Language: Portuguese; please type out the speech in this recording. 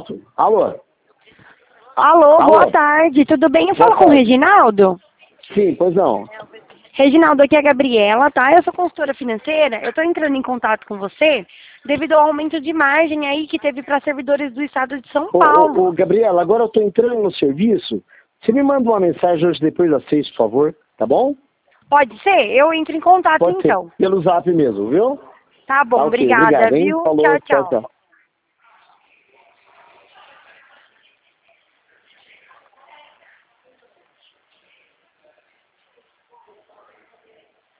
posso. Alô? Alô, Alô? boa tarde, tudo bem? Eu falo com o Reginaldo? Sim, pois não. Reginaldo, aqui é a Gabriela, tá? Eu sou consultora financeira, eu tô entrando em contato com você devido ao aumento de margem aí que teve para servidores do estado de São Paulo. Ô, Gabriela, agora eu tô entrando no serviço. Você me manda uma mensagem hoje depois das 6, por favor, tá bom? Pode ser? Eu entro em contato Pode ser. então. Pelo zap mesmo, viu? Tá bom, Tá ok, obrigada, obrigado, hein? viu? Falou, Tchau, tchau, tchau. tchau.